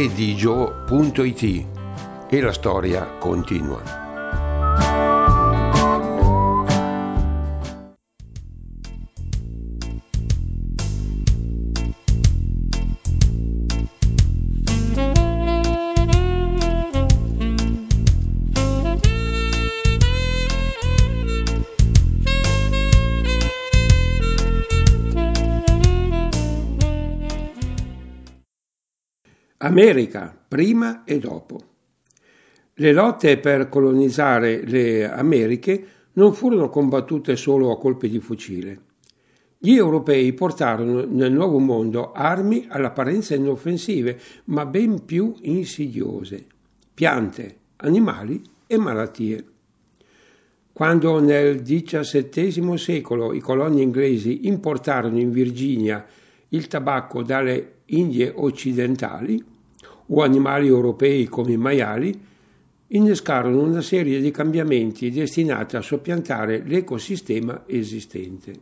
storie.it e la storia continua. America, prima e dopo. Le lotte per colonizzare le Americhe non furono combattute solo a colpi di fucile. Gli europei portarono nel Nuovo Mondo armi all'apparenza inoffensive, ma ben più insidiose: piante, animali e malattie. Quando nel XVII secolo i coloni inglesi importarono in Virginia il tabacco dalle Indie occidentali, o animali europei come i maiali, innescarono una serie di cambiamenti destinati a soppiantare l'ecosistema esistente.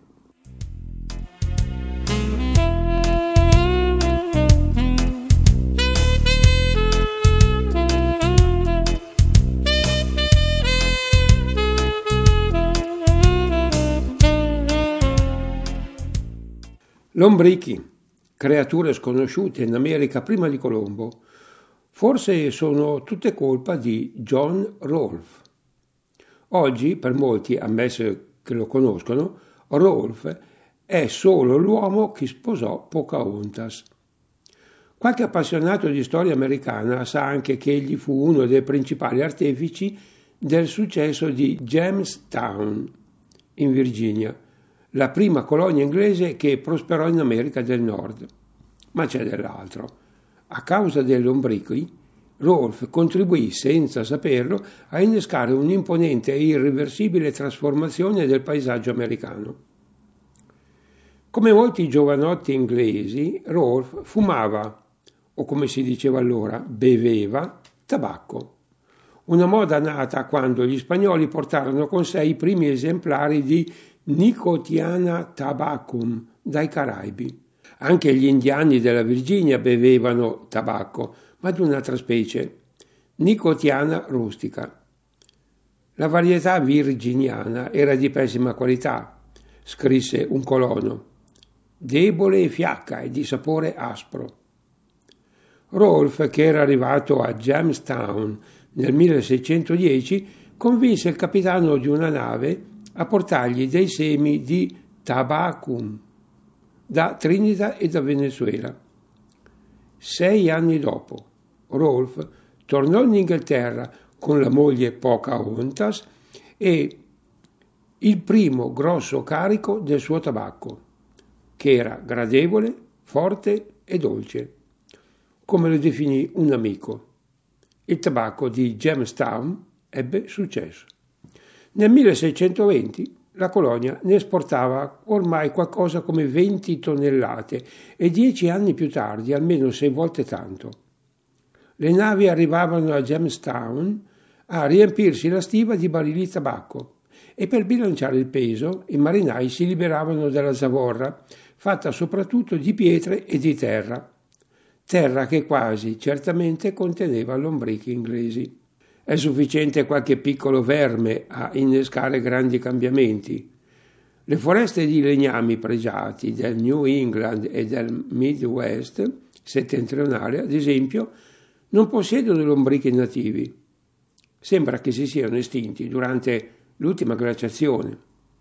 Lombrichi, creature sconosciute in America prima di Colombo, forse sono tutte colpa di John Rolfe. Oggi, per molti, ammesso che lo conoscono, Rolfe è solo l'uomo che sposò Pocahontas. Qualche appassionato di storia americana sa anche che egli fu uno dei principali artefici del successo di Jamestown, in Virginia, la prima colonia inglese che prosperò in America del Nord. Ma c'è dell'altro. A causa dei lombrichi, Rolfe contribuì, senza saperlo, a innescare un'imponente e irreversibile trasformazione del paesaggio americano. Come molti giovanotti inglesi, Rolfe fumava, o come si diceva allora, beveva, tabacco. Una moda nata quando gli spagnoli portarono con sé i primi esemplari di Nicotiana tabacum dai Caraibi. Anche gli indiani della Virginia bevevano tabacco, ma di un'altra specie, Nicotiana rustica. La varietà virginiana era di pessima qualità, scrisse un colono, debole e fiacca e di sapore aspro. Rolfe, che era arrivato a Jamestown nel 1610, convinse il capitano di una nave a portargli dei semi di tabacum da Trinidad e da Venezuela. 6 anni dopo, Rolfe tornò in Inghilterra con la moglie Pocahontas e il primo grosso carico del suo tabacco, che era gradevole, forte e dolce, come lo definì un amico. Il tabacco di Jamestown ebbe successo. Nel 1620 la colonia ne esportava ormai qualcosa come 20 tonnellate e 10 anni più tardi almeno 6 volte tanto. Le navi arrivavano a Jamestown a riempirsi la stiva di barili di tabacco e per bilanciare il peso i marinai si liberavano della zavorra, fatta soprattutto di pietre e di terra che quasi certamente conteneva lombrichi inglesi. È sufficiente qualche piccolo verme a innescare grandi cambiamenti. Le foreste di legnami pregiati del New England e del Midwest settentrionale, ad esempio, non possiedono lombrichi nativi. Sembra che si siano estinti durante l'ultima glaciazione.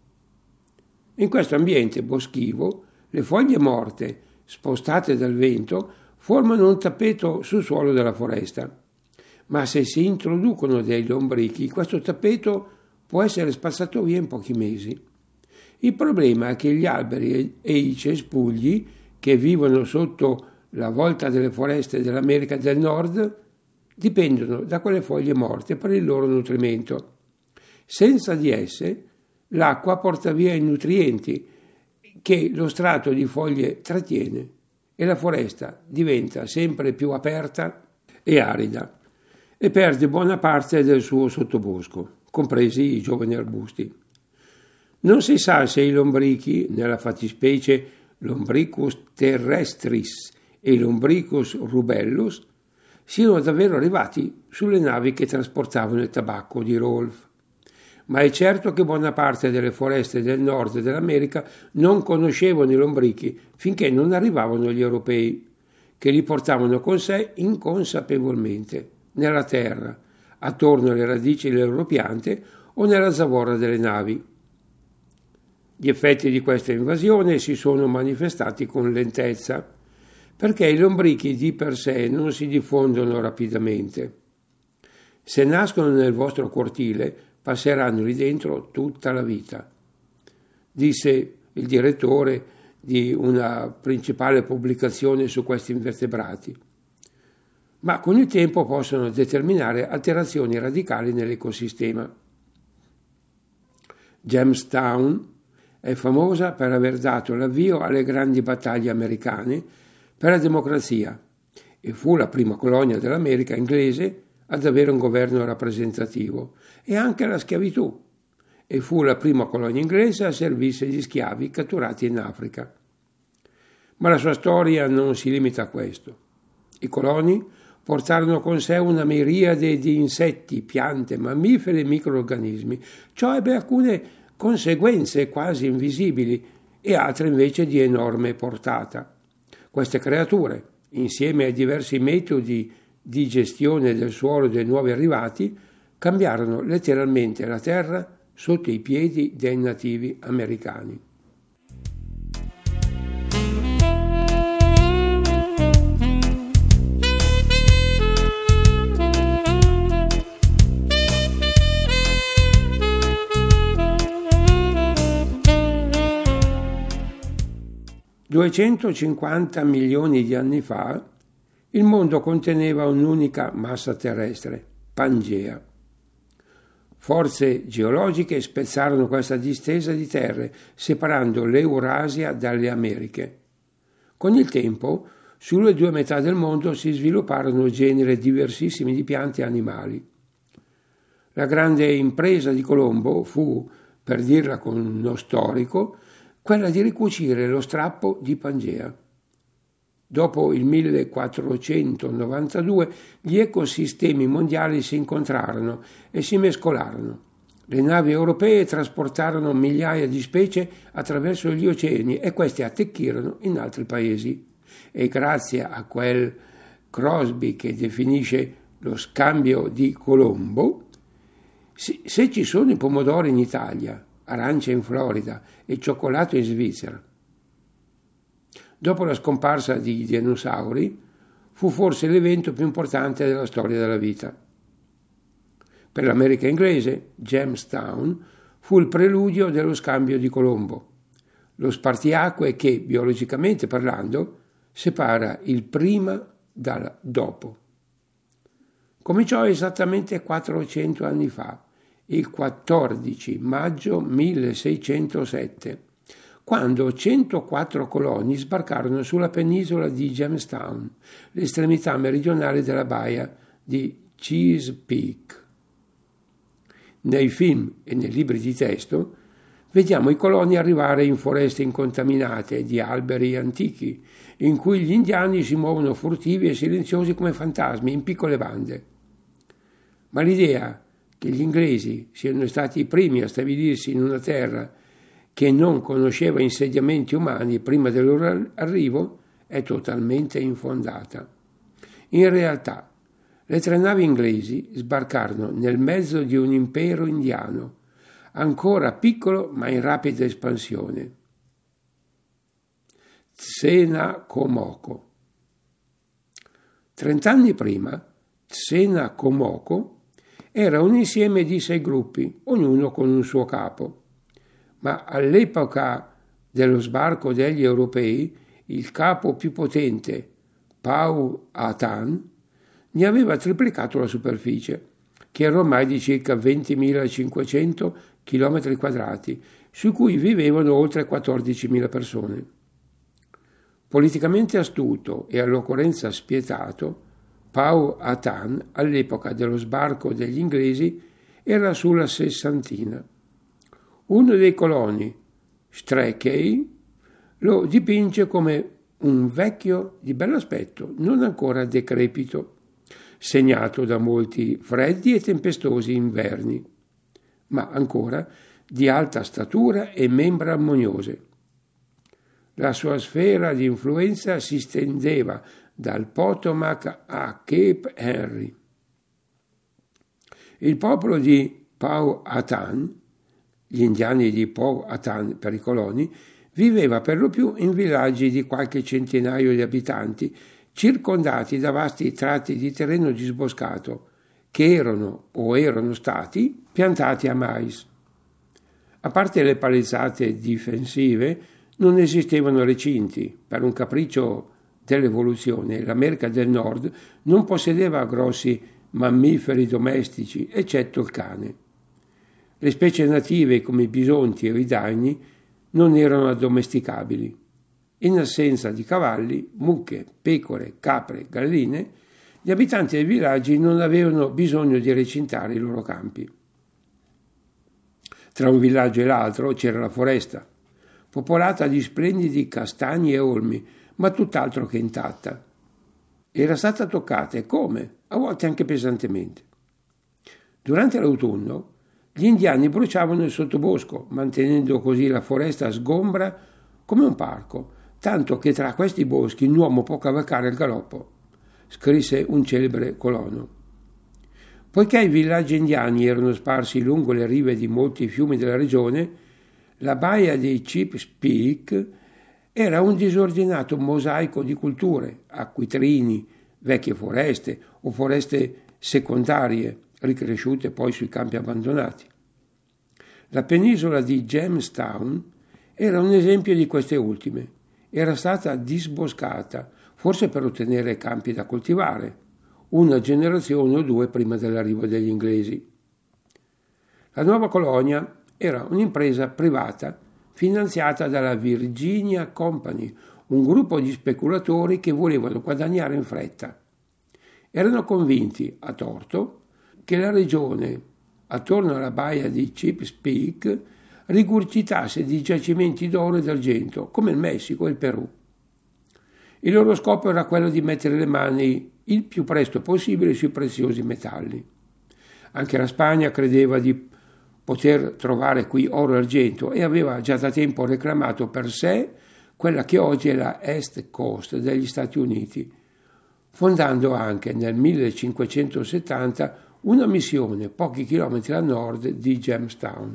In questo ambiente boschivo, le foglie morte, spostate dal vento, formano un tappeto sul suolo della foresta. Ma se si introducono dei lombrichi, questo tappeto può essere spazzato via in pochi mesi. Il problema è che gli alberi e i cespugli che vivono sotto la volta delle foreste dell'America del Nord dipendono da quelle foglie morte per il loro nutrimento. Senza di esse, l'acqua porta via i nutrienti che lo strato di foglie trattiene e la foresta diventa sempre più aperta e arida e perde buona parte del suo sottobosco, compresi i giovani arbusti. Non si sa se i lombrichi, nella fattispecie Lombricus terrestris e Lombricus rubellus, siano davvero arrivati sulle navi che trasportavano il tabacco di Rolf. Ma è certo che buona parte delle foreste del nord dell'America non conoscevano i lombrichi finché non arrivavano gli europei, che li portavano con sé inconsapevolmente, nella terra, attorno alle radici delle loro piante o nella zavorra delle navi. Gli effetti di questa invasione si sono manifestati con lentezza, perché i lombrichi di per sé non si diffondono rapidamente. Se nascono nel vostro cortile, passeranno lì dentro tutta la vita, disse il direttore di una principale pubblicazione su questi invertebrati. Ma con il tempo possono determinare alterazioni radicali nell'ecosistema. Jamestown è famosa per aver dato l'avvio alle grandi battaglie americane per la democrazia e fu la prima colonia dell'America inglese ad avere un governo rappresentativo e anche la schiavitù, e fu la prima colonia inglese a servirsi gli schiavi catturati in Africa. Ma la sua storia non si limita a questo. I coloni portarono con sé una miriade di insetti, piante, mammiferi e microrganismi. Ciò ebbe alcune conseguenze quasi invisibili e altre invece di enorme portata. Queste creature, insieme ai diversi metodi di gestione del suolo dei nuovi arrivati, cambiarono letteralmente la terra sotto i piedi dei nativi americani. «250 milioni di anni fa il mondo conteneva un'unica massa terrestre, Pangea. Forze geologiche spezzarono questa distesa di terre, separando l'Eurasia dalle Americhe. Con il tempo, sulle due metà del mondo si svilupparono generi diversissimi di piante e animali. La grande impresa di Colombo fu, per dirla con uno storico, quella di ricucire lo strappo di Pangea. Dopo il 1492 gli ecosistemi mondiali si incontrarono e si mescolarono. Le navi europee trasportarono migliaia di specie attraverso gli oceani e queste attecchirono in altri paesi. E grazie a quel Crosby che definisce lo scambio di Colombo, se ci sono i pomodori in Italia, arance in Florida e cioccolato in Svizzera. Dopo la scomparsa di dinosauri, fu forse l'evento più importante della storia della vita. Per l'America inglese, Jamestown fu il preludio dello scambio di Colombo, lo spartiacque che, biologicamente parlando, separa il prima dal dopo. Cominciò esattamente 400 anni fa, il 14 maggio 1607, quando 104 coloni sbarcarono sulla penisola di Jamestown, l'estremità meridionale della baia di Chesapeake. Nei film e nei libri di testo vediamo i coloni arrivare in foreste incontaminate di alberi antichi, in cui gli indiani si muovono furtivi e silenziosi come fantasmi in piccole bande. Ma l'idea che gli inglesi siano stati i primi a stabilirsi in una terra che non conosceva insediamenti umani prima del loro arrivo è totalmente infondata. In realtà, le tre navi inglesi sbarcarono nel mezzo di un impero indiano, ancora piccolo ma in rapida espansione. Tsenacomoco. 30 anni prima, Tsenacomoco era un insieme di 6 gruppi, ognuno con un suo capo. Ma all'epoca dello sbarco degli europei, il capo più potente, Powhatan, ne aveva triplicato la superficie, che era ormai di circa 20.500 km², su cui vivevano oltre 14.000 persone. Politicamente astuto e all'occorrenza spietato, Powhatan, all'epoca dello sbarco degli inglesi, era sulla sessantina. Uno dei coloni, Strachey, lo dipinge come un vecchio di bell'aspetto, non ancora decrepito. segnato da molti freddi e tempestosi inverni, ma ancora di alta statura e membra armoniose. La sua sfera di influenza si stendeva dal Potomac a Cape Henry. Il popolo di Powhatan, gli indiani di Powhatan per i coloni, viveva per lo più in villaggi di qualche centinaio di abitanti, circondati da vasti tratti di terreno disboscato, che erano stati piantati a mais. A parte le palizzate difensive, non esistevano recinti. Per un capriccio dell'evoluzione, l'America del Nord non possedeva grossi mammiferi domestici, eccetto il cane. Le specie native come i bisonti o i daini non erano addomesticabili. In assenza di cavalli, mucche, pecore, capre, galline, gli abitanti dei villaggi non avevano bisogno di recintare i loro campi. Tra un villaggio e l'altro c'era la foresta, popolata di splendidi castagni e olmi, ma tutt'altro che intatta. Era stata toccata, e come? A volte anche pesantemente. Durante l'autunno, gli indiani bruciavano il sottobosco, mantenendo così la foresta sgombra come un parco, tanto che tra questi boschi un uomo può cavalcare al galoppo, scrisse un celebre colono. Poiché i villaggi indiani erano sparsi lungo le rive di molti fiumi della regione, la baia di Chesapeake era un disordinato mosaico di culture, acquitrini, vecchie foreste o foreste secondarie, ricresciute poi sui campi abbandonati. La penisola di Jamestown era un esempio di queste ultime. Era stata disboscata, forse per ottenere campi da coltivare, una generazione o due prima dell'arrivo degli inglesi. La nuova colonia era un'impresa privata finanziata dalla Virginia Company, un gruppo di speculatori che volevano guadagnare in fretta. Erano convinti, a torto, che la regione attorno alla baia di Chesapeake rigurgitasse di giacimenti d'oro e d'argento, come il Messico e il Perù. Il loro scopo era quello di mettere le mani il più presto possibile sui preziosi metalli. Anche la Spagna credeva di poter trovare qui oro e argento e aveva già da tempo reclamato per sé quella che oggi è la East Coast degli Stati Uniti, fondando anche nel 1570 una missione pochi chilometri a nord di Jamestown.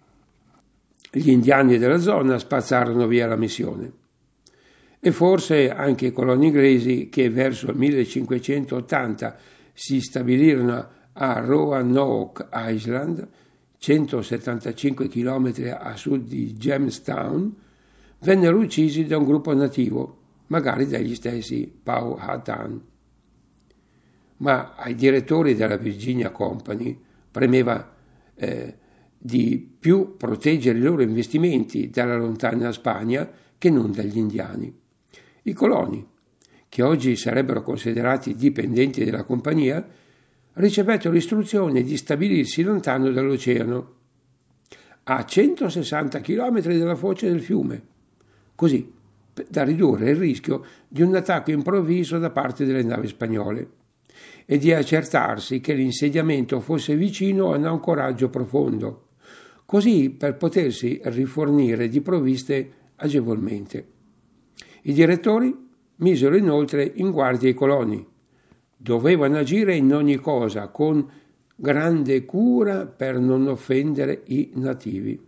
Gli indiani della zona spazzarono via la missione. E forse anche i coloni inglesi che verso il 1580 si stabilirono a Roanoke Island, 175 km a sud di Jamestown, vennero uccisi da un gruppo nativo, magari dagli stessi Powhatan. Ma ai direttori della Virginia Company premeva di più proteggere i loro investimenti dalla lontana Spagna che non dagli indiani. I coloni, che oggi sarebbero considerati dipendenti della compagnia, ricevettero l'istruzione di stabilirsi lontano dall'oceano, a 160 km dalla foce del fiume, così da ridurre il rischio di un attacco improvviso da parte delle navi spagnole e di accertarsi che l'insediamento fosse vicino a un ancoraggio profondo, così per potersi rifornire di provviste agevolmente. I direttori misero inoltre in guardia i coloni. Dovevano agire in ogni cosa con grande cura per non offendere i nativi.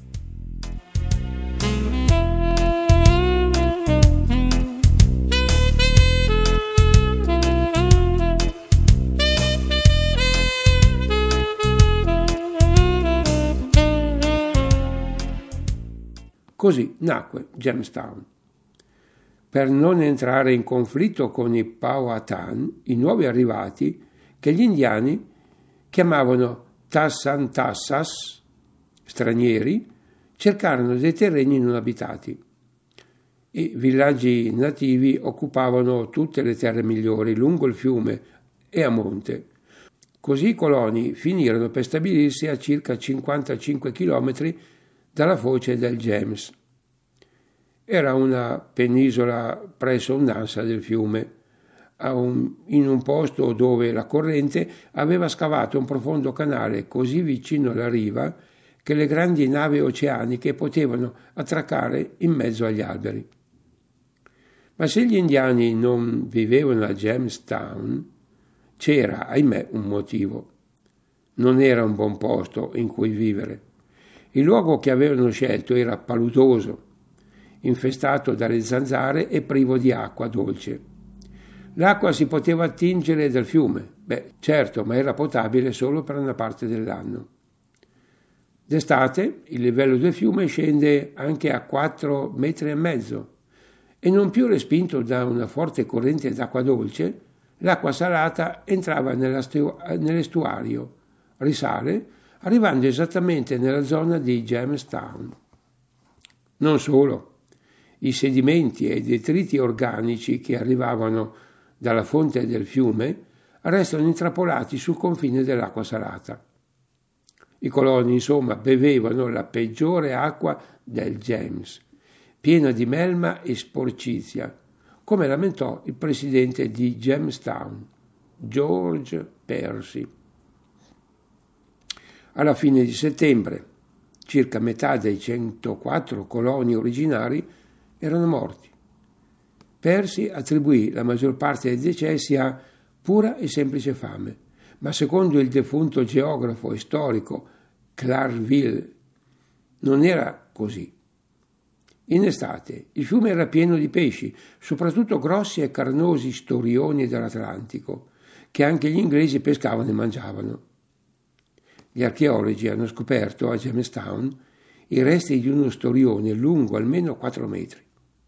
Così nacque Jamestown. Per non entrare in conflitto con i Powhatan, i nuovi arrivati, che gli indiani chiamavano Tassantassas, stranieri, cercarono dei terreni non abitati. I villaggi nativi occupavano tutte le terre migliori lungo il fiume e a monte. Così i coloni finirono per stabilirsi a circa 55 km dalla foce del James. Era una penisola presso un'ansa del fiume, in un posto dove la corrente aveva scavato un profondo canale così vicino alla riva che le grandi navi oceaniche potevano attraccare in mezzo agli alberi. Ma se gli indiani non vivevano a Jamestown, c'era, ahimè, un motivo. Non era un buon posto in cui vivere. Il luogo che avevano scelto era paludoso, infestato dalle zanzare e privo di acqua dolce. L'acqua si poteva attingere dal fiume, certo, ma era potabile solo per una parte dell'anno. D'estate il livello del fiume scende anche a 4,5 metri e non più respinto da una forte corrente d'acqua dolce, l'acqua salata entrava nell'estuario, risale, arrivando esattamente nella zona di Jamestown. Non solo, i sedimenti e i detriti organici che arrivavano dalla fonte del fiume restano intrappolati sul confine dell'acqua salata. I coloni, insomma, bevevano la peggiore acqua del James, piena di melma e sporcizia, come lamentò il presidente di Jamestown, George Percy. Alla fine di settembre, circa metà dei 104 coloni originari erano morti. Percy attribuì la maggior parte dei decessi a pura e semplice fame, ma secondo il defunto geografo e storico Clarville non era così. In estate il fiume era pieno di pesci, soprattutto grossi e carnosi storioni dell'Atlantico, che anche gli inglesi pescavano e mangiavano. Gli archeologi hanno scoperto a Jamestown i resti di uno storione lungo almeno 4 metri.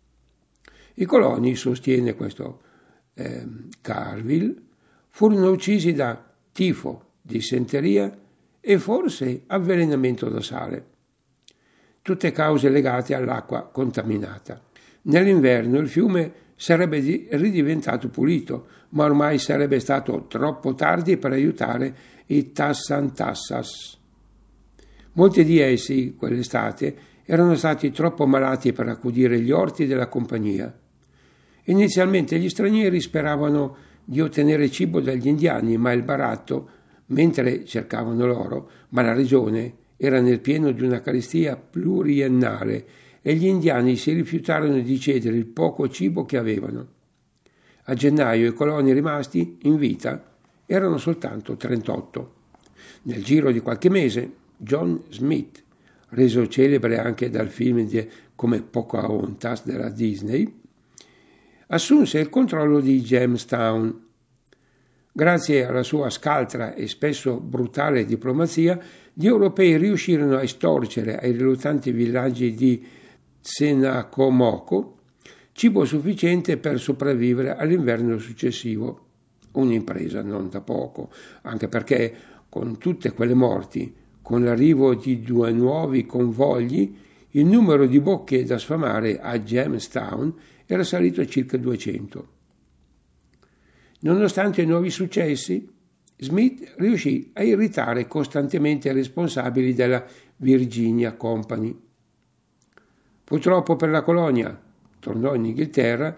I coloni, sostiene questo Carville, furono uccisi da tifo, dissenteria e forse avvelenamento da sale. Tutte cause legate all'acqua contaminata. Nell'inverno il fiume sarebbe ridiventato pulito, ma ormai sarebbe stato troppo tardi per aiutare i Tassantassas. Molti di essi, quell'estate, erano stati troppo malati per accudire gli orti della compagnia. Inizialmente gli stranieri speravano di ottenere cibo dagli indiani, ma il baratto, mentre cercavano l'oro, ma la regione era nel pieno di una carestia pluriennale e gli indiani si rifiutarono di cedere il poco cibo che avevano. A gennaio i coloni rimasti in vita erano soltanto 38. Nel giro di qualche mese John Smith, reso celebre anche dal film come Pocahontas della Disney, assunse il controllo di Jamestown. Grazie alla sua scaltra e spesso brutale diplomazia, gli europei riuscirono a estorcere ai riluttanti villaggi di Tsenacomoco cibo sufficiente per sopravvivere all'inverno successivo. Un'impresa non da poco, anche perché con tutte quelle morti, con l'arrivo di 2 nuovi convogli, il numero di bocche da sfamare a Jamestown era salito a circa 200. Nonostante i nuovi successi, Smith riuscì a irritare costantemente i responsabili della Virginia Company. Purtroppo per la colonia, tornò in Inghilterra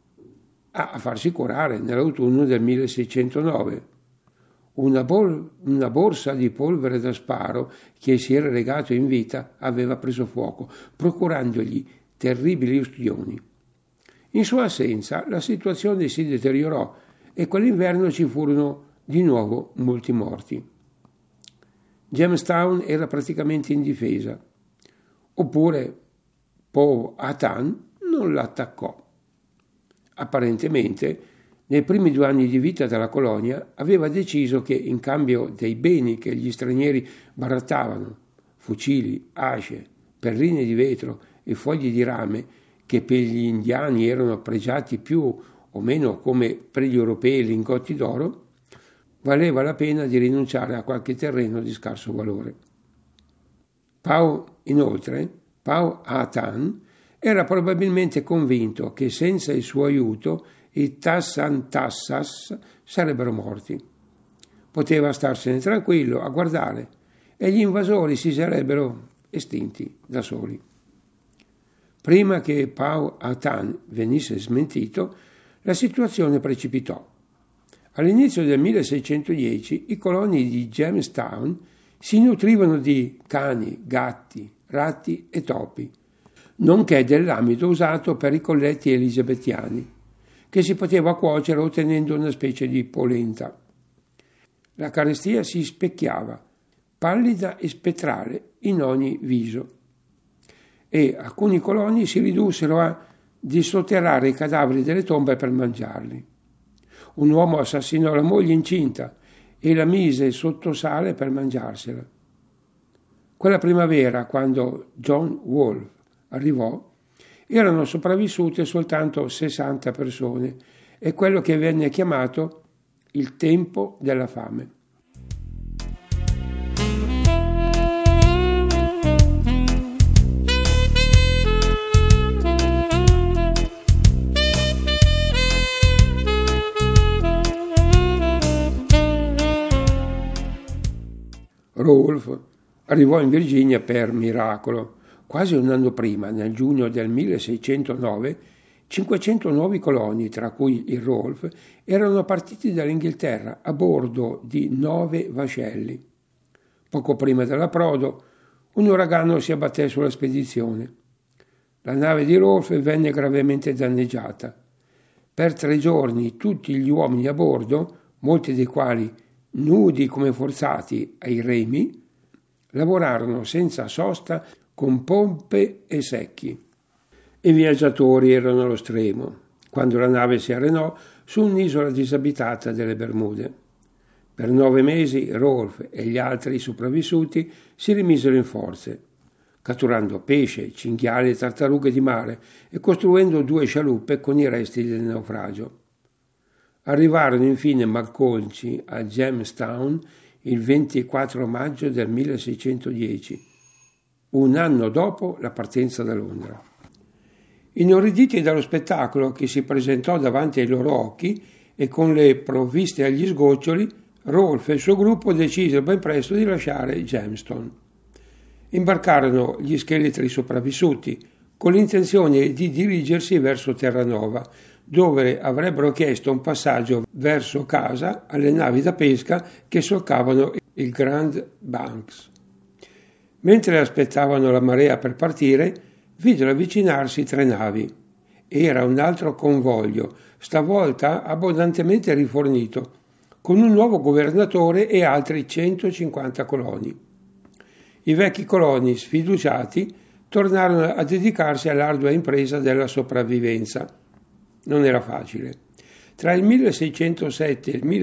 a farsi curare nell'autunno del 1609. Una borsa di polvere da sparo che si era legato in vita aveva preso fuoco, procurandogli terribili ustioni. In sua assenza la situazione si deteriorò e quell'inverno ci furono di nuovo molti morti. Jamestown era praticamente indifesa, oppure Powhatan non l'attaccò. Apparentemente, nei primi 2 anni di vita della colonia, aveva deciso che in cambio dei beni che gli stranieri barattavano, fucili, asce, perline di vetro e fogli di rame, che per gli indiani erano pregiati più o meno come per gli europei lingotti d'oro, valeva la pena di rinunciare a qualche terreno di scarso valore. Powhatan era probabilmente convinto che senza il suo aiuto i Tassantassas sarebbero morti. Poteva starsene tranquillo a guardare e gli invasori si sarebbero estinti da soli. Prima che Powhatan venisse smentito, la situazione precipitò. All'inizio del 1610 i coloni di Jamestown si nutrivano di cani, gatti, ratti e topi, nonché dell'amido usato per i colletti elisabettiani, che si poteva cuocere ottenendo una specie di polenta. La carestia si specchiava, pallida e spettrale, in ogni viso, e alcuni coloni si ridussero a dissotterrare i cadaveri delle tombe per mangiarli. Un uomo assassinò la moglie incinta e la mise sotto sale per mangiarsela. Quella primavera, quando John Wolfe arrivò, erano sopravvissute soltanto 60 persone e quello che venne chiamato il tempo della fame. Rolfe arrivò in Virginia per miracolo. Quasi un anno prima, nel giugno del 1609, 500 nuovi coloni, tra cui il Rolfe, erano partiti dall'Inghilterra a bordo di 9 vascelli. Poco prima dell'approdo, un uragano si abbatté sulla spedizione. La nave di Rolfe venne gravemente danneggiata. Per 3 giorni tutti gli uomini a bordo, molti dei quali nudi come forzati ai remi, lavorarono senza sosta con pompe e secchi. I viaggiatori erano allo stremo, quando la nave si arenò su un'isola disabitata delle Bermude. Per 9 mesi Rolfe e gli altri sopravvissuti si rimisero in forze, catturando pesce, cinghiali e tartarughe di mare e costruendo 2 scialuppe con i resti del naufragio. Arrivarono infine malconci a Jamestown il 24 maggio del 1610, un anno dopo la partenza da Londra. Inorriditi dallo spettacolo che si presentò davanti ai loro occhi e con le provviste agli sgoccioli, Rolfe e il suo gruppo decisero ben presto di lasciare Jamestown. Imbarcarono gli scheletri sopravvissuti con l'intenzione di dirigersi verso Terranova, dove avrebbero chiesto un passaggio verso casa alle navi da pesca che solcavano il Grand Banks. Mentre aspettavano la marea per partire, videro avvicinarsi 3 navi. Era un altro convoglio, stavolta abbondantemente rifornito, con un nuovo governatore e altri 150 coloni. I vecchi coloni, sfiduciati, tornarono a dedicarsi all'ardua impresa della sopravvivenza. Non era facile. Tra il 1607 e il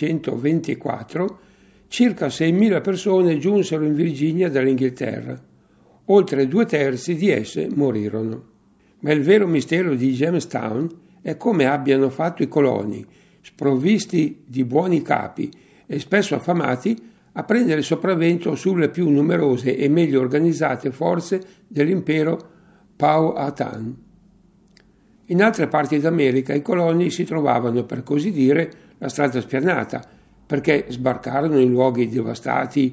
1624 circa 6.000 persone giunsero in Virginia dall'Inghilterra. Oltre 2/3 di esse morirono. Ma il vero mistero di Jamestown è come abbiano fatto i coloni, sprovvisti di buoni capi e spesso affamati, a prendere il sopravvento sulle più numerose e meglio organizzate forze dell'impero Powhatan. In altre parti d'America i coloni si trovavano, per così dire, la strada spianata, perché sbarcarono in luoghi devastati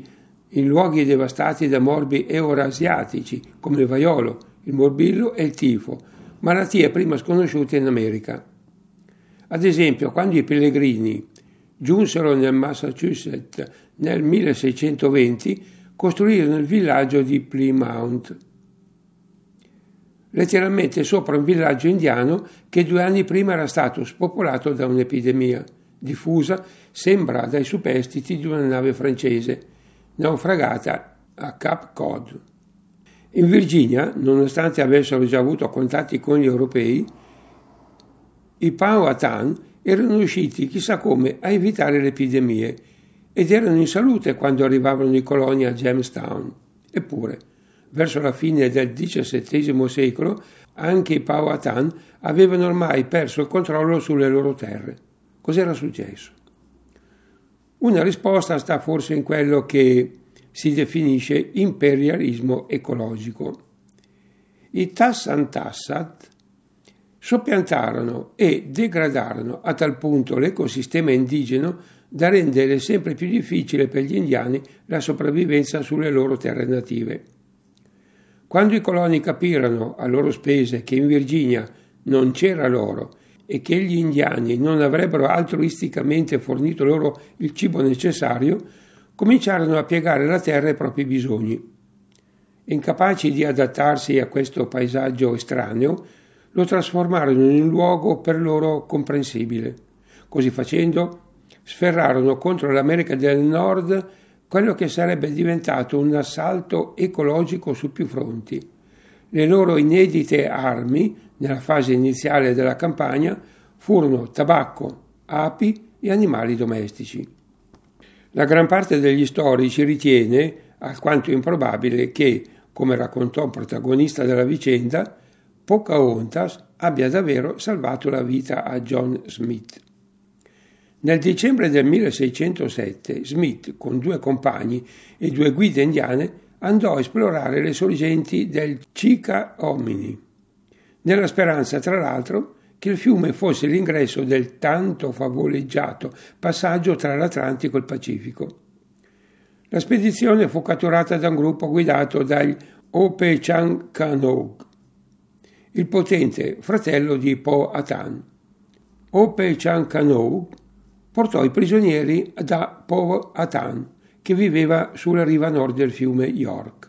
da morbi eurasiatici, come il vaiolo, il morbillo e il tifo, malattie prima sconosciute in America. Ad esempio, quando i pellegrini giunsero nel Massachusetts nel 1620, costruirono il villaggio di Plymouth, letteralmente sopra un villaggio indiano che 2 anni prima era stato spopolato da un'epidemia diffusa, sembra dai superstiti di una nave francese, naufragata a Cape Cod. In Virginia, nonostante avessero già avuto contatti con gli europei, i Powhatan erano riusciti chissà come a evitare le epidemie ed erano in salute quando arrivavano i coloni a Jamestown. Eppure, verso la fine del XVII secolo, anche i Powhatan avevano ormai perso il controllo sulle loro terre. Cos'era successo? Una risposta sta forse in quello che si definisce imperialismo ecologico. I Tassansat soppiantarono e degradarono a tal punto l'ecosistema indigeno da rendere sempre più difficile per gli indiani la sopravvivenza sulle loro terre native. Quando i coloni capirono a loro spese che in Virginia non c'era l'oro e che gli indiani non avrebbero altruisticamente fornito loro il cibo necessario, cominciarono a piegare la terra ai propri bisogni. Incapaci di adattarsi a questo paesaggio estraneo, lo trasformarono in un luogo per loro comprensibile. Così facendo, sferrarono contro l'America del Nord quello che sarebbe diventato un assalto ecologico su più fronti. Le loro inedite armi, nella fase iniziale della campagna, furono tabacco, api e animali domestici. La gran parte degli storici ritiene alquanto improbabile che, come raccontò un protagonista della vicenda, Pocahontas abbia davvero salvato la vita a John Smith. Nel dicembre del 1607 Smith, con 2 compagni e 2 guide indiane, andò a esplorare le sorgenti del Chickahominy, nella speranza, tra l'altro, che il fiume fosse l'ingresso del tanto favoleggiato passaggio tra l'Atlantico e il Pacifico. La spedizione fu catturata da un gruppo guidato dagli Opechancanough, il potente fratello di Powhatan. Opechancanough portò i prigionieri da Powhatan, che viveva sulla riva nord del fiume York.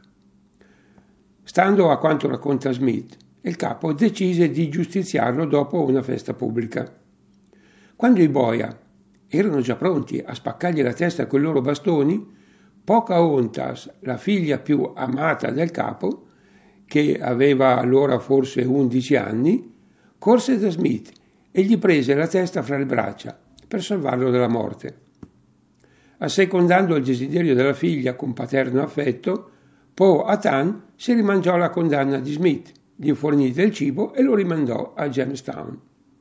Stando a quanto racconta Smith, il capo decise di giustiziarlo dopo una festa pubblica. Quando i boia erano già pronti a spaccargli la testa con i loro bastoni, Pocahontas, la figlia più amata del capo, che aveva allora forse 11 anni, corse da Smith e gli prese la testa fra le braccia per salvarlo dalla morte. Assecondando il desiderio della figlia con paterno affetto, Powhatan si rimangiò la condanna di Smith, gli fornì del cibo e lo rimandò a Jamestown.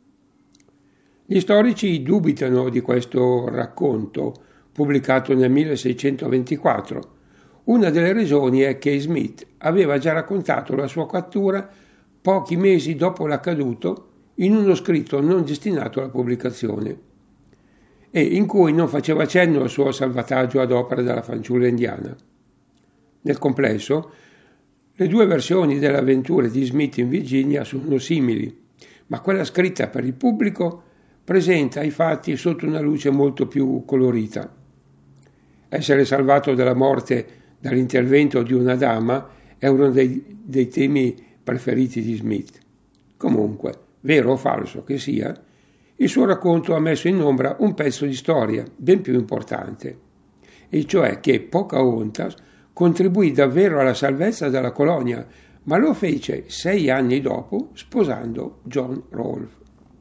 Gli storici dubitano di questo racconto, pubblicato nel 1624. Una delle ragioni è che Smith aveva già raccontato la sua cattura pochi mesi dopo l'accaduto in uno scritto non destinato alla pubblicazione e in cui non faceva cenno al suo salvataggio ad opera della fanciulla indiana. Nel complesso, le 2 versioni delle avventure di Smith in Virginia sono simili, ma quella scritta per il pubblico presenta i fatti sotto una luce molto più colorita. Essere salvato dalla morte dall'intervento di una dama è uno dei temi preferiti di Smith. Comunque, vero o falso che sia, il suo racconto ha messo in ombra un pezzo di storia ben più importante, e cioè che Pocahontas contribuì davvero alla salvezza della colonia, ma lo fece 6 anni dopo sposando John Rolfe.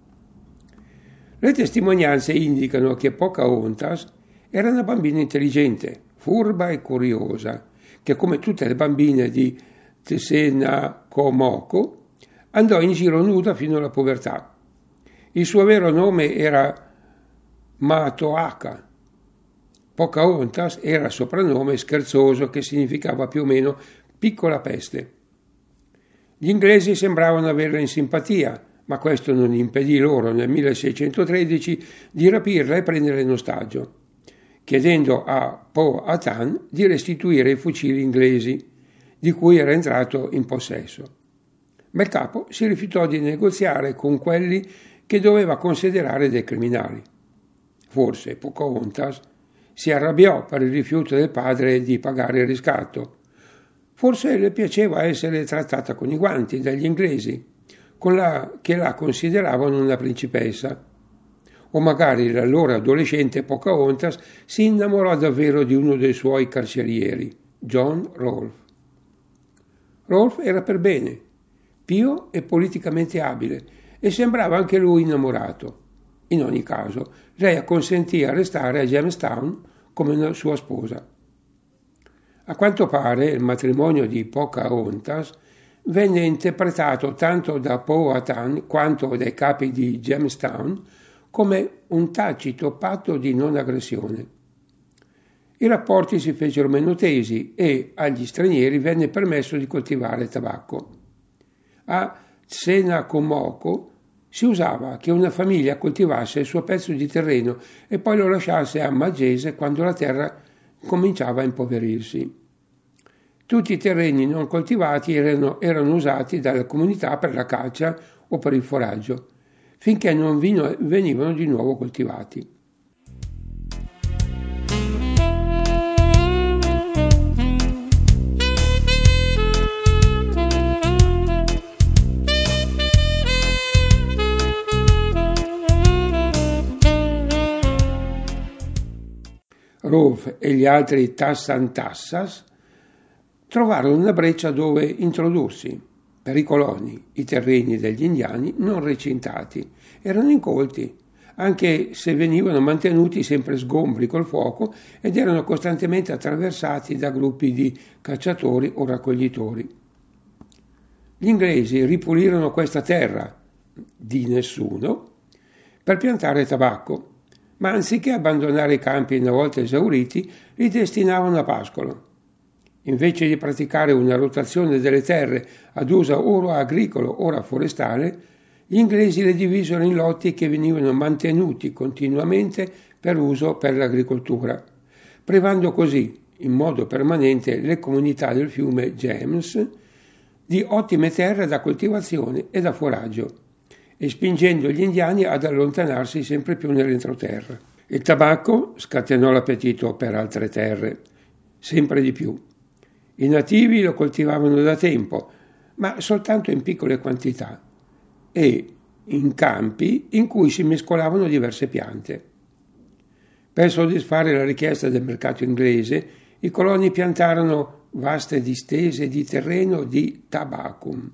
Le testimonianze indicano che Pocahontas era una bambina intelligente, furba e curiosa, che come tutte le bambine di Tsena-Komoko andò in giro nuda fino alla povertà. Il suo vero nome era Matoaka. Pocahontas era soprannome scherzoso che significava più o meno piccola peste. Gli inglesi sembravano averla in simpatia, ma questo non impedì loro nel 1613 di rapirla e prendere in ostaggio, chiedendo a Powhatan di restituire i fucili inglesi, di cui era entrato in possesso. Ma il capo si rifiutò di negoziare con quelli che doveva considerare dei criminali. Forse Pocahontas si arrabbiò per il rifiuto del padre di pagare il riscatto. Forse le piaceva essere trattata con i guanti dagli inglesi, che la consideravano una principessa. O magari l'allora adolescente Pocahontas si innamorò davvero di uno dei suoi carcerieri, John Rolfe. Rolfe era per bene, pio e politicamente abile, e sembrava anche lui innamorato. In ogni caso, lei acconsentì a restare a Jamestown come una sua sposa. A quanto pare il matrimonio di Pocahontas venne interpretato tanto da Powhatan quanto dai capi di Jamestown come un tacito patto di non aggressione. I rapporti si fecero meno tesi e agli stranieri venne permesso di coltivare tabacco. A Tsena-Komoko si usava che una famiglia coltivasse il suo pezzo di terreno e poi lo lasciasse a maggese quando la terra cominciava a impoverirsi. Tutti i terreni non coltivati erano usati dalla comunità per la caccia o per il foraggio. finché non venivano di nuovo coltivati. Rolfe e gli altri Tassantassas trovarono una breccia dove introdursi. Per i coloni, i terreni degli indiani non recintati erano incolti, anche se venivano mantenuti sempre sgombri col fuoco ed erano costantemente attraversati da gruppi di cacciatori o raccoglitori. Gli inglesi ripulirono questa terra, di nessuno, per piantare tabacco, ma anziché abbandonare i campi una volta esauriti, li destinavano a pascolo. Invece di praticare una rotazione delle terre ad uso ora agricolo, ora forestale, gli inglesi le divisero in lotti che venivano mantenuti continuamente per uso per l'agricoltura, privando così, in modo permanente, le comunità del fiume James di ottime terre da coltivazione e da foraggio, e spingendo gli indiani ad allontanarsi sempre più nell'entroterra. Il tabacco scatenò l'appetito per altre terre, sempre di più. I nativi lo coltivavano da tempo, ma soltanto in piccole quantità e in campi in cui si mescolavano diverse piante. Per soddisfare la richiesta del mercato inglese, i coloni piantarono vaste distese di terreno di tabacum.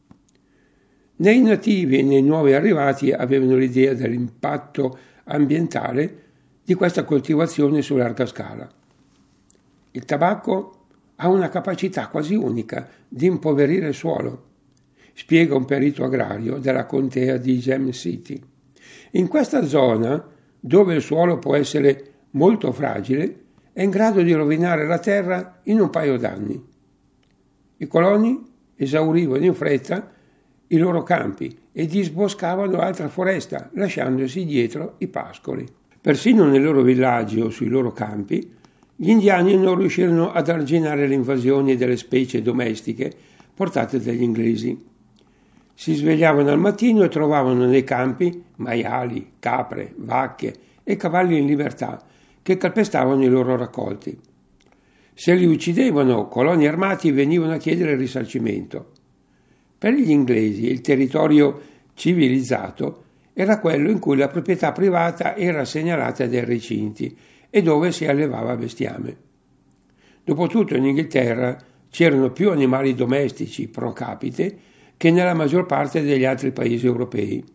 Né i nativi né i nuovi arrivati avevano l'idea dell'impatto ambientale di questa coltivazione su larga scala. Il tabacco ha una capacità quasi unica di impoverire il suolo, spiega un perito agrario della contea di James City. In questa zona, dove il suolo può essere molto fragile, è in grado di rovinare la terra in un paio d'anni. I coloni esaurivano in fretta i loro campi e disboscavano altra foresta, lasciandosi dietro i pascoli. Persino nei loro villaggi o sui loro campi, gli indiani non riuscirono ad arginare le invasioni delle specie domestiche portate dagli inglesi. Si svegliavano al mattino e trovavano nei campi maiali, capre, vacche e cavalli in libertà che calpestavano i loro raccolti. Se li uccidevano, coloni armati venivano a chiedere risarcimento. Per gli inglesi il territorio civilizzato era quello in cui la proprietà privata era segnalata dai recinti e dove si allevava bestiame. Dopotutto in Inghilterra c'erano più animali domestici pro capite che nella maggior parte degli altri paesi europei.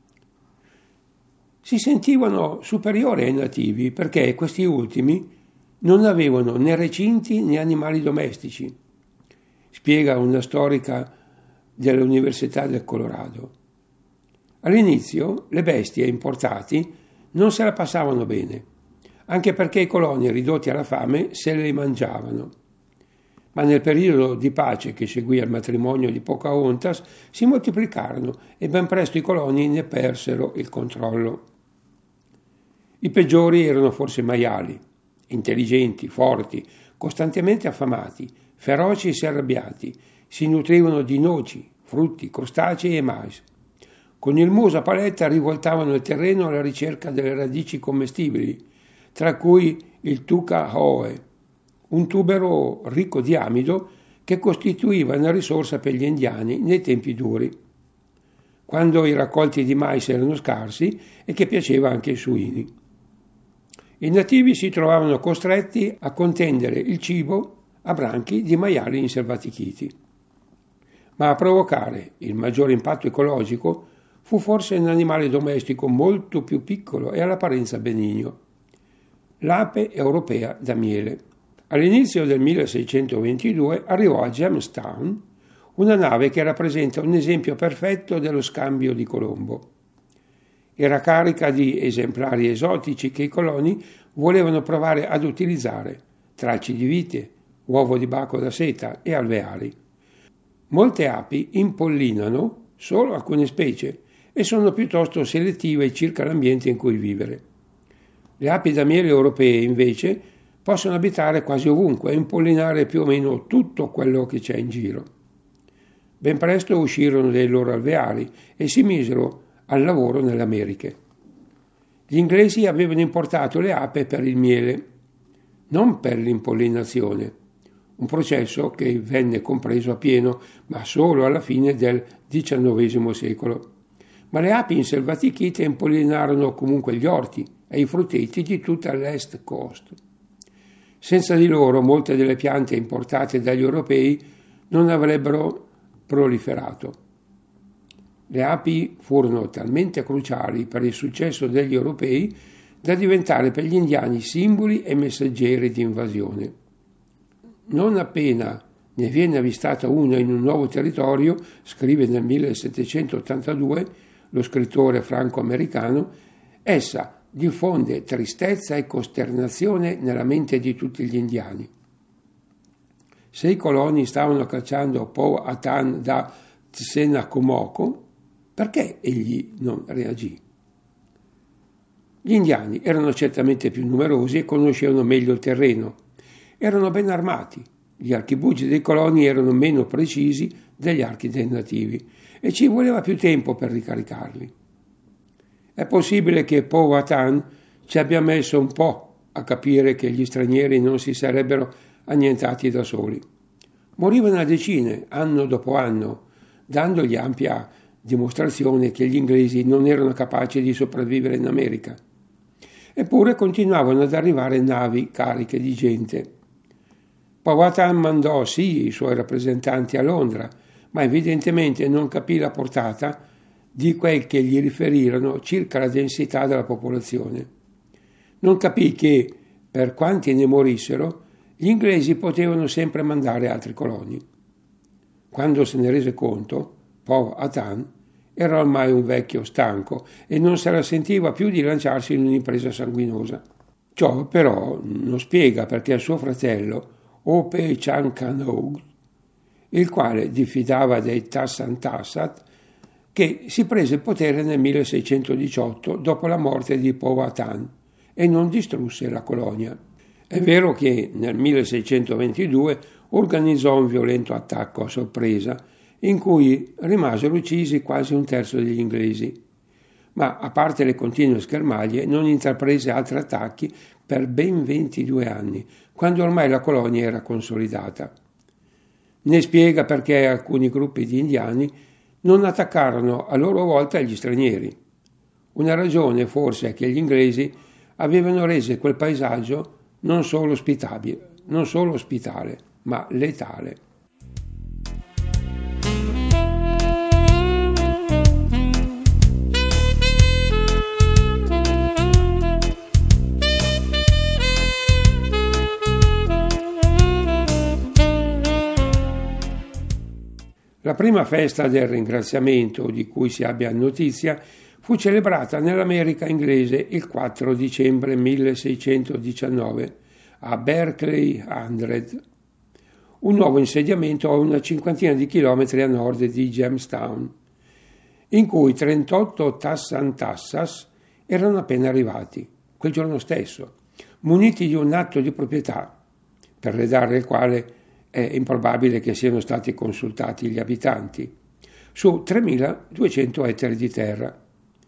Si sentivano superiori ai nativi perché questi ultimi non avevano né recinti né animali domestici, spiega una storica dell'Università del Colorado. All'inizio le bestie importati non se la passavano bene, anche perché i coloni ridotti alla fame se le mangiavano. Ma nel periodo di pace che seguì al matrimonio di Pocahontas si moltiplicarono e ben presto i coloni ne persero il controllo. I peggiori erano forse i maiali, intelligenti, forti, costantemente affamati, feroci e si arrabbiati, si nutrivano di noci, frutti, crostacei e mais. Con il muso a paletta rivoltavano il terreno alla ricerca delle radici commestibili, tra cui il tucahoe, un tubero ricco di amido che costituiva una risorsa per gli indiani nei tempi duri, quando i raccolti di mais erano scarsi e che piaceva anche ai suini. I nativi si trovavano costretti a contendere il cibo a branchi di maiali inselvatichiti. Ma a provocare il maggiore impatto ecologico fu forse un animale domestico molto più piccolo e all'apparenza benigno, l'ape europea da miele. All'inizio del 1622 arrivò a Jamestown una nave che rappresenta un esempio perfetto dello scambio di Colombo. Era carica di esemplari esotici che i coloni volevano provare ad utilizzare, tracce di vite, uovo di baco da seta e alveari. Molte api impollinano solo alcune specie e sono piuttosto selettive circa l'ambiente in cui vivere. Le api da miele europee, invece, possono abitare quasi ovunque e impollinare più o meno tutto quello che c'è in giro. Ben presto uscirono dai loro alveari e si misero al lavoro nelle Americhe. Gli inglesi avevano importato le api per il miele, non per l'impollinazione, un processo che venne compreso appieno, ma solo alla fine del XIX secolo. Ma le api inselvatichite impollinarono comunque gli orti e i frutteti di tutta l'East Coast. Senza di loro molte delle piante importate dagli europei non avrebbero proliferato. Le api furono talmente cruciali per il successo degli europei da diventare per gli indiani simboli e messaggeri di invasione. Non appena ne viene avvistata una in un nuovo territorio, scrive nel 1782 lo scrittore franco-americano, essa diffonde tristezza e costernazione nella mente di tutti gli indiani. Se i coloni stavano cacciando Powhatan da Tsena-Komoko, perché egli non reagì? Gli indiani erano certamente più numerosi e conoscevano meglio il terreno. Erano ben armati. Gli archibugi dei coloni erano meno precisi degli archi dei nativi e ci voleva più tempo per ricaricarli. È possibile che Powhatan ci abbia messo un po' a capire che gli stranieri non si sarebbero annientati da soli. Morivano a decine, anno dopo anno, dandogli ampia dimostrazione che gli inglesi non erano capaci di sopravvivere in America. Eppure continuavano ad arrivare navi cariche di gente. Powhatan mandò sì i suoi rappresentanti a Londra, ma evidentemente non capì la portata di quel che gli riferirono circa la densità della popolazione. Non capì che, per quanti ne morissero, gli inglesi potevano sempre mandare altri coloni. Quando se ne rese conto, Powhatan era ormai un vecchio stanco e non se la sentiva più di lanciarsi in un'impresa sanguinosa. Ciò però non spiega perché suo fratello, Ope Chancanough, il quale diffidava dei Tassatarsat, che si prese il potere nel 1618 dopo la morte di Powhatan e non distrusse la colonia. È vero che nel 1622 organizzò un violento attacco a sorpresa in cui rimasero uccisi quasi un terzo degli inglesi, ma a parte le continue schermaglie non intraprese altri attacchi per ben 22 anni, quando ormai la colonia era consolidata. Ne spiega perché alcuni gruppi di indiani non attaccarono a loro volta gli stranieri. Una ragione forse è che gli inglesi avevano reso quel paesaggio non solo ospitale, ma letale. La prima festa del ringraziamento di cui si abbia notizia fu celebrata nell'America inglese il 4 dicembre 1619 a Berkeley Hundred, un nuovo insediamento a una cinquantina di chilometri a nord di Jamestown, in cui 38 Tassantassas erano appena arrivati, quel giorno stesso, muniti di un atto di proprietà, per redare il quale è improbabile che siano stati consultati gli abitanti, su 3.200 ettari di terra.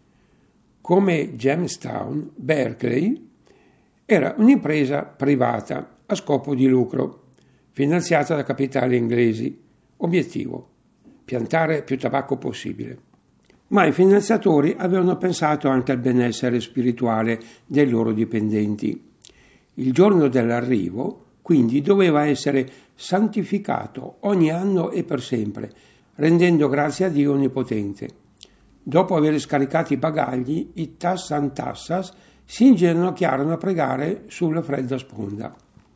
Come Jamestown, Berkeley era un'impresa privata a scopo di lucro, finanziata da capitali inglesi. Obiettivo: piantare più tabacco possibile. Ma i finanziatori avevano pensato anche al benessere spirituale dei loro dipendenti. Il giorno dell'arrivo, quindi, doveva essere santificato ogni anno e per sempre, rendendo grazie a Dio Onnipotente. Dopo aver scaricato i bagagli, i Tassantassas si inginocchiarono a pregare sulla fredda sponda.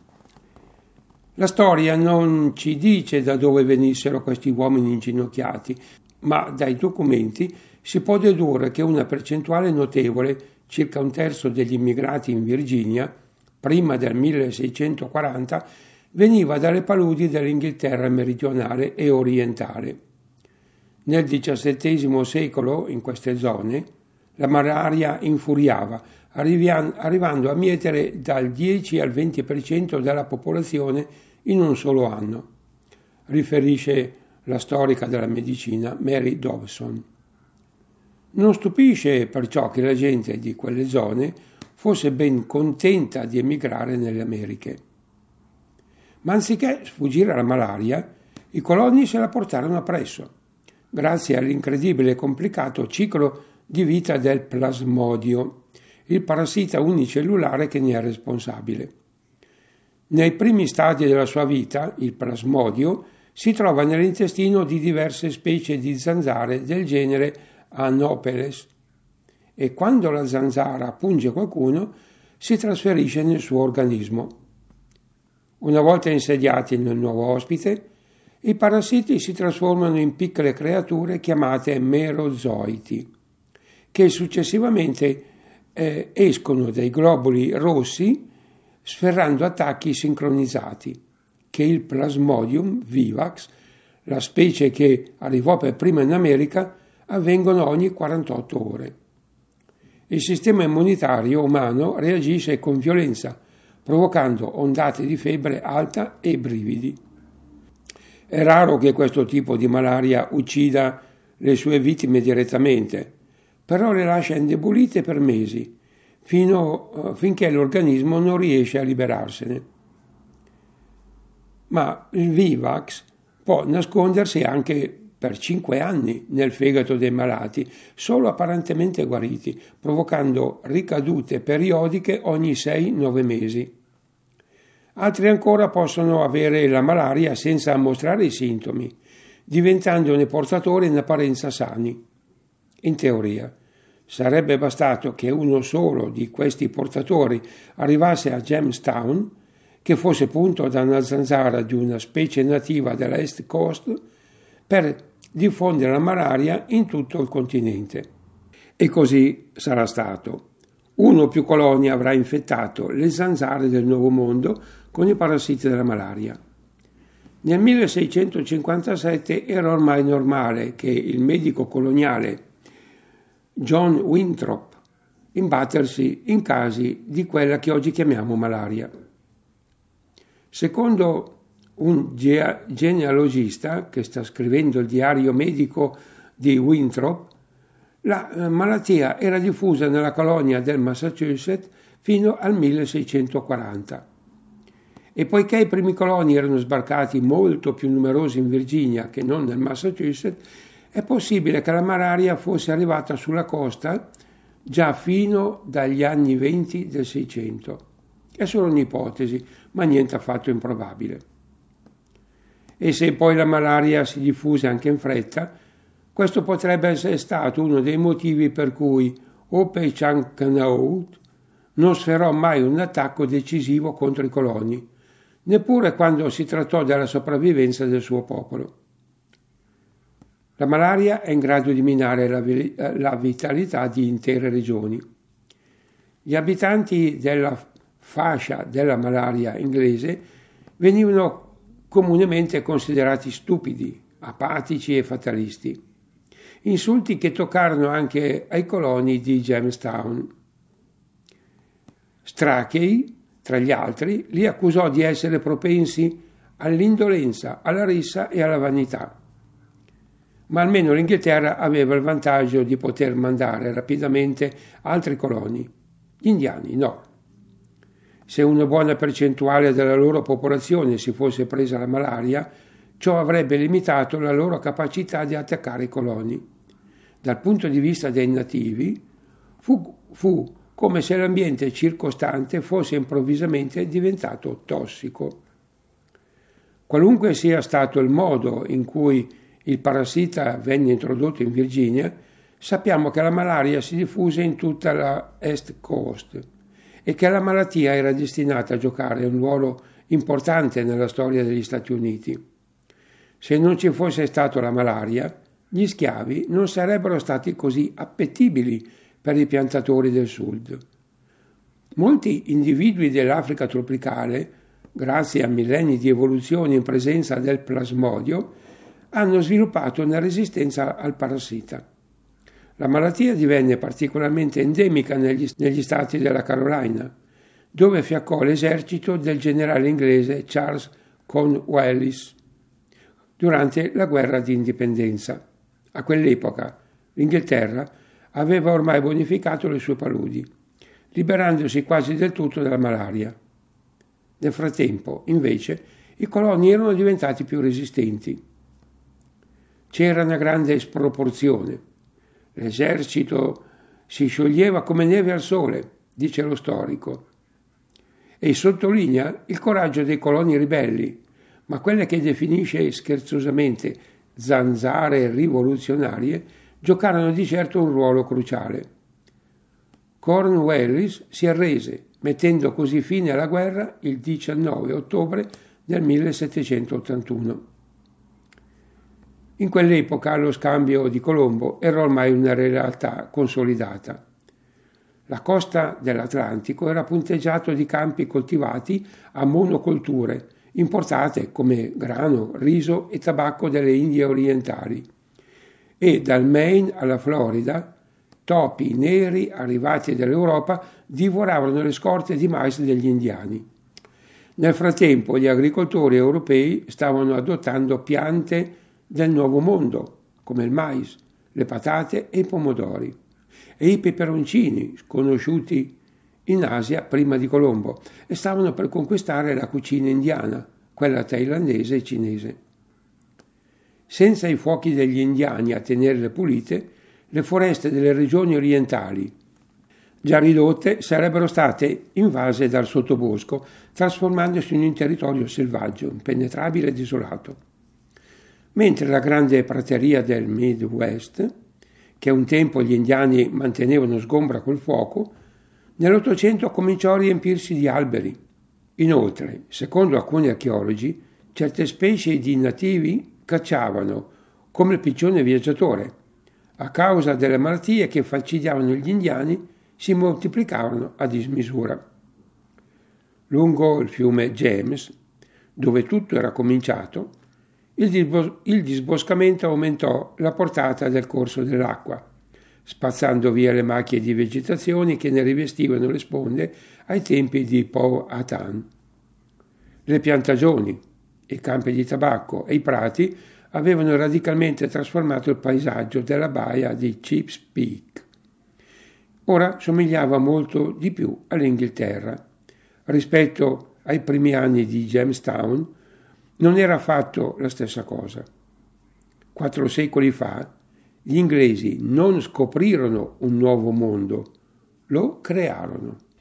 La storia non ci dice da dove venissero questi uomini inginocchiati, ma dai documenti si può dedurre che una percentuale notevole, circa un terzo degli immigrati in Virginia, prima del 1640, veniva dalle paludi dell'Inghilterra meridionale e orientale. Nel XVII secolo, in queste zone, la malaria infuriava, arrivando a mietere dal 10 al 20% della popolazione in un solo anno, riferisce la storica della medicina Mary Dobson. Non stupisce perciò che la gente di quelle zone fosse ben contenta di emigrare nelle Americhe. Ma anziché sfuggire alla malaria, i coloni se la portarono appresso, grazie all'incredibile e complicato ciclo di vita del plasmodio, il parassita unicellulare che ne è responsabile. Nei primi stadi della sua vita, il plasmodio si trova nell'intestino di diverse specie di zanzare del genere Anopheles e quando la zanzara punge qualcuno si trasferisce nel suo organismo. Una volta insediati nel nuovo ospite, i parassiti si trasformano in piccole creature chiamate merozoiti, che successivamente escono dai globuli rossi sferrando attacchi sincronizzati, che il Plasmodium vivax, la specie che arrivò per prima in America, avvengono ogni 48 ore. Il sistema immunitario umano reagisce con violenza, provocando ondate di febbre alta e brividi. È raro che questo tipo di malaria uccida le sue vittime direttamente, però le lascia indebolite per mesi, finché l'organismo non riesce a liberarsene. Ma il Vivax può nascondersi anche per 5 anni nel fegato dei malati, solo apparentemente guariti, provocando ricadute periodiche ogni 6-9 mesi. Altri ancora possono avere la malaria senza mostrare i sintomi, diventandone portatori in apparenza sani. In teoria, sarebbe bastato che uno solo di questi portatori arrivasse a Jamestown, che fosse punto da una zanzara di una specie nativa della East Coast, per diffondere la malaria in tutto il continente. E così sarà stato. Uno o più coloni avrà infettato le zanzare del Nuovo Mondo con i parassiti della malaria. Nel 1657 era ormai normale che il medico coloniale John Winthrop imbattersi in casi di quella che oggi chiamiamo malaria. Secondo un genealogista che sta scrivendo il diario medico di Winthrop, la malattia era diffusa nella colonia del Massachusetts fino al 1640. E poiché i primi coloni erano sbarcati molto più numerosi in Virginia che non nel Massachusetts, è possibile che la malaria fosse arrivata sulla costa già fino dagli anni 20 del 600. È solo un'ipotesi, ma niente affatto improbabile. E se poi la malaria si diffuse anche in fretta, questo potrebbe essere stato uno dei motivi per cui Opechancanough non sferrò mai un attacco decisivo contro i coloni, neppure quando si trattò della sopravvivenza del suo popolo. La malaria è in grado di minare la vitalità di intere regioni. Gli abitanti della fascia della malaria inglese venivano comunemente considerati stupidi, apatici e fatalisti. Insulti che toccarono anche ai coloni di Jamestown. Strachey, tra gli altri, li accusò di essere propensi all'indolenza, alla rissa e alla vanità. Ma almeno l'Inghilterra aveva il vantaggio di poter mandare rapidamente altri coloni. Gli indiani no. Se una buona percentuale della loro popolazione si fosse presa la malaria, ciò avrebbe limitato la loro capacità di attaccare i coloni. Dal punto di vista dei nativi, fu come se l'ambiente circostante fosse improvvisamente diventato tossico. Qualunque sia stato il modo in cui il parassita venne introdotto in Virginia, sappiamo che la malaria si diffuse in tutta la East Coast e che la malattia era destinata a giocare un ruolo importante nella storia degli Stati Uniti. Se non ci fosse stata la malaria, gli schiavi non sarebbero stati così appetibili per i piantatori del sud. Molti individui dell'Africa tropicale, grazie a millenni di evoluzione in presenza del plasmodio, hanno sviluppato una resistenza al parassita. La malattia divenne particolarmente endemica negli stati della Carolina, dove fiaccò l'esercito del generale inglese Charles Cornwallis durante la guerra di indipendenza. A quell'epoca l'Inghilterra aveva ormai bonificato le sue paludi, liberandosi quasi del tutto dalla malaria. Nel frattempo, invece, i coloni erano diventati più resistenti. C'era una grande sproporzione. L'esercito si scioglieva come neve al sole, dice lo storico, e sottolinea il coraggio dei coloni ribelli, ma quelle che definisce scherzosamente zanzare rivoluzionarie giocarono di certo un ruolo cruciale. Cornwallis si arrese, mettendo così fine alla guerra il 19 ottobre del 1781. In quell'epoca lo scambio di Colombo era ormai una realtà consolidata. La costa dell'Atlantico era punteggiato di campi coltivati a monocolture, importate come grano, riso e tabacco dalle Indie orientali. E dal Maine alla Florida, topi neri arrivati dall'Europa divoravano le scorte di mais degli indiani. Nel frattempo gli agricoltori europei stavano adottando piante del nuovo mondo, come il mais, le patate e i pomodori, e i peperoncini, sconosciuti in Asia prima di Colombo, e stavano per conquistare la cucina indiana, quella thailandese e cinese. Senza i fuochi degli indiani a tenerle pulite, le foreste delle regioni orientali, già ridotte, sarebbero state invase dal sottobosco, trasformandosi in un territorio selvaggio, impenetrabile e desolato. Mentre la grande prateria del Midwest, che un tempo gli indiani mantenevano sgombra col fuoco, nell'Ottocento cominciò a riempirsi di alberi. Inoltre, secondo alcuni archeologi, certe specie di nativi cacciavano, come il piccione viaggiatore. A causa delle malattie che falcidiavano gli indiani, si moltiplicavano a dismisura. Lungo il fiume James, dove tutto era cominciato, il disboscamento aumentò la portata del corso dell'acqua, spazzando via le macchie di vegetazione che ne rivestivano le sponde ai tempi di Powhatan. Le piantagioni, i campi di tabacco e i prati avevano radicalmente trasformato il paesaggio della baia di Chesapeake. Ora somigliava molto di più all'Inghilterra. Rispetto ai primi anni di Jamestown, non era affatto la stessa cosa. 4 secoli fa, gli inglesi non scoprirono un nuovo mondo, lo crearono.